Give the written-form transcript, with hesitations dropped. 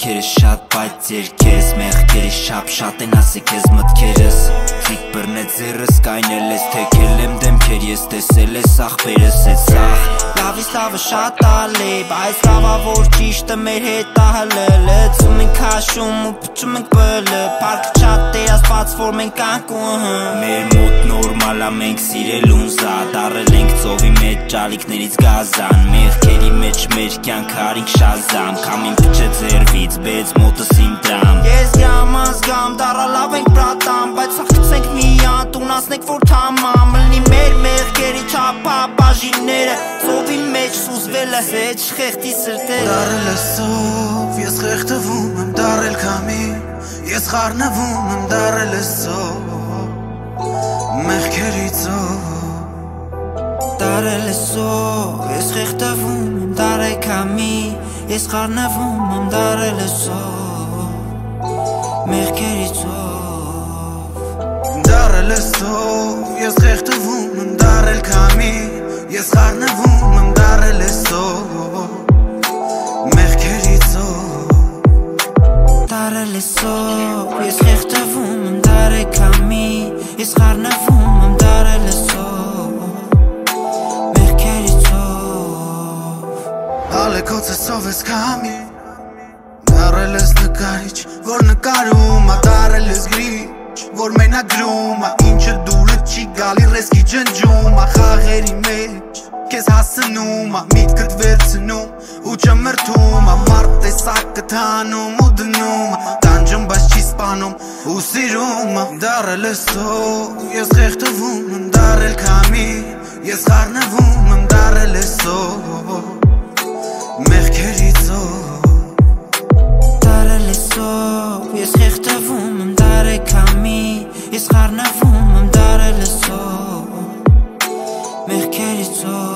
Ոտքերս շատ բայց երկես Մեղքերի շապ-շատ են ասի քեզ մտքերս Քիք բռնեց ձեռս կայնել ես թեքել եմ դեմքեր Ես տեսել ես ախպերս էդ սաղ Լավից լավը շատ ալի Բայց լավա որ ճիշտը մեր հետ ահլել Լեցում ենք հաշում ու պչում ենք բլը Պարկը շատ տերասպած որ մենք անք ու Մեր մոտ նորմալ ա մենք սիրելուն զատ Առել ենք ծովի մեջ ճալիքներից գազան Մեղքերի մեջ մեր կյանք հարինք շազամ Կամին պչե ձերվից բեց մոտս իմ դրամ Ես գամ ազգամ դարա լավ ենք բրատամ Բայց սաղկցենք միան տունացնենք որ թամամ Լնի մեր մեղքերի չապա բաժինները Ծովի մեջ սուզվել է հետ շխեղտի սրտերը Դարել է սով, ես խեղտվում եմ դարել կամի Ես խարնվում եմ դարել է սով Մեղքերի ծով Դարել է սով, ես խեղտվում եմ դարել կամի Ես խարնվում եմ դարել է սով Մեղքերի ծով Դարել է սով, ես խեղտվում եմ դարել կամի Ես խարնվում եմ դարել է սով Մեղքերի ծով Դարել է սով, ես խեղտվում եմ դարել կամի Ես խարնվում եմ դարել է սով Մեղքերի ծով Ալեկոց է սով ես կամի Դարել ես նկարիչ, որ նկարում ա Դարել ես գրիչ, որ մենագրում ա Ինչը դուրը չի գալի ռեսկի ջնջում ա Խաղերի մեջ, կեզ հասնում ա Միտքըտ վերցնում ու չմրթում ա Մարդ տեսակը թանում ու դնում ա Տանջում բայց չի սպանում ու սիրում ա Դարել ես սով, ես խեղտվում եմ դարել կամի Ես խարնվում եմ դարել ես սով Մեղքերի ծով Դարել է սով, ես խեղտվում եմ դարել կամի Ես խարնվում եմ դարել է սով Մեղքերի ծով